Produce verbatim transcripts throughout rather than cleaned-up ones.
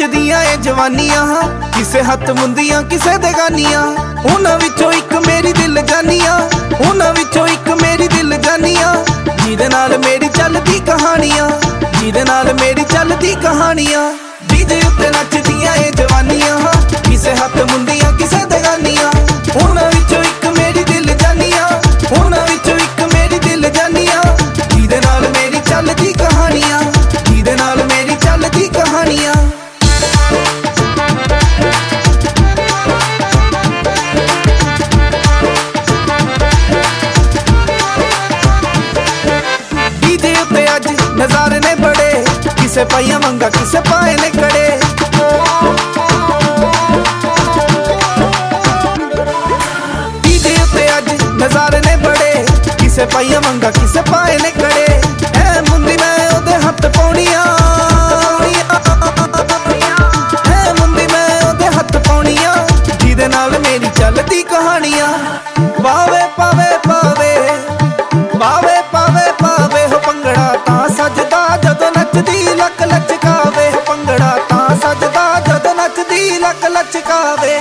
ਨੱਚਦੀਆਂ ਏ ਜਵਾਨੀਆਂ, ਕਿਸੇ ਹੱਥ ਮੁੰਦੀਆਂ ਕਿਸੇ ਦੇ ਗਾਨੀਆਂ। ਉਹਨਾਂ ਵਿੱਚੋਂ ਇੱਕ ਮੇਰੀ ਦਿਲ ਜਾਨੀਆਂ, ਉਹਨਾਂ ਵਿੱਚੋਂ ਇੱਕ ਮੇਰੀ ਦਿਲ ਜਾਨੀਆਂ। ਜਿਹਦੇ ਨਾਲ ਮੇਰੀ ਚੱਲਦੀ ਕਹਾਣੀਆਂ, ਜਿਹਦੇ ਨਾਲ ਮੇਰੀ ਚੱਲਦੀ ਕਹਾਣੀਆਂ। ਡੀਜੇ ਉੱਤੇ ਨੱਚਦੀਆਂ ਏ ਜਵਾਨੀਆਂ, ਕਿਸੇ ਹੱਥ ਮੁੰਦੀਆਂ ਕਿਸੇ ਦੇ ਗਾਨੀਆਂ। ਉਹਨਾਂ ਵਿੱਚੋਂ ਇੱਕ ਮੇਰੀ ਦਿਲ ਜਾਨੀਆਂ, ਉਹਨਾਂ ਵਿੱਚੋਂ ਇੱਕ ਮੇਰੀ ਦਿਲ ਜਾਨੀਆਂ। ਜਿਹਦੇ ਨਾਲ ਮੇਰੀ ਚੱਲਦੀ ਕਹਾਣੀਆਂ, ਜਿਹਦੇ ਨਾਲ ਮੇਰੀ ਚੱਲਦੀ ਕਹਾਣੀਆਂ। ਡੀਜੇ ਉੱਤੇ ਅੱਜ ਨਜ਼ਾਰੇ ਨੇ ਬੜੇ, ਕਿਸੇ ਪਾਈਆਂ ਮੰਗਾ ਕਿਸੇ ਪਾਏ ਨੇ ਕੜੇ। ਡੀਜੇ ਉੱਤੇ ਅੱਜ ਨਜ਼ਾਰੇ ਨੇ ਬੜੇ, ਕਿਸੇ ਪਾਈਆਂ ਮੰਗਾ ਕਿਸੇ ਪਾਏ ਨੇ ਕੜੇ। ਐ ਮੁੰਦੀ ਮੈਂ ਉਹਦੇ ਹੱਥ ਪਾਉਣੀਆਂ, ਐ ਮੁੰਦੀ ਮੈਂ ਉਹਦੇ ਹੱਥ ਪਾਉਣੀਆਂ। ਜਿਹਦੇ ਨਾਲ ਮੇਰੀ ਚੱਲਦੀ ਕਹਾਣੀਆਂ। ਪਾਵੇ ਪਾਵੇ ਪਾਵੇ ਪਾਵੇ ਪਾਵੇ ਪਾਵੇ ਹੋ ਭੰਗੜਾ ਤਾਂ ਸੱਜਦਾ ਜਦੋਂ ਨੱਚਦੀ ਲੱਕ ਲਚਕਾਵੇ। ਭੰਗੜਾ ਤਾਂ ਸੱਜਦਾ ਜਦੋਂ ਨੱਚਦੀ ਲੱਕ ਲਚਕਾਵੇ।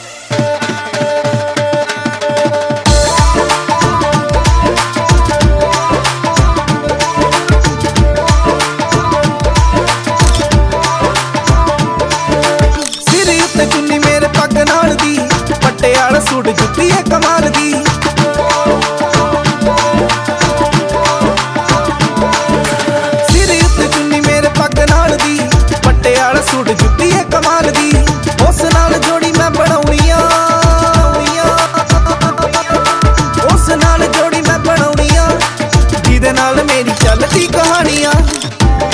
ਸਿਰ ਉੱਤੇ ਚੁੰਨੀ ਮੇਰੇ ਪੱਗ ਨਾਲ ਦੀ, ਪਟਿਆਲਾ ਸੂਟ ਜੁੱਤੀ ਏ ਕਮਾਲ ਦੀ। ਪਟਿਆਲਾ ਸੂਟ ਜੁੱਤੀ ਏ ਕਮਾਲ ਦੀ। ਉਸ ਨਾਲ ਜੋੜੀ ਮੈਂ ਬਣਾਉਣੀਆਂ, ਉਸ ਨਾਲ ਜੋੜੀ ਮੈਂ ਬਣਾਉਣੀਆਂ। ਜਿਹਦੇ ਨਾਲ ਮੇਰੀ ਚੱਲਦੀ ਕਹਾਣੀਆਂ।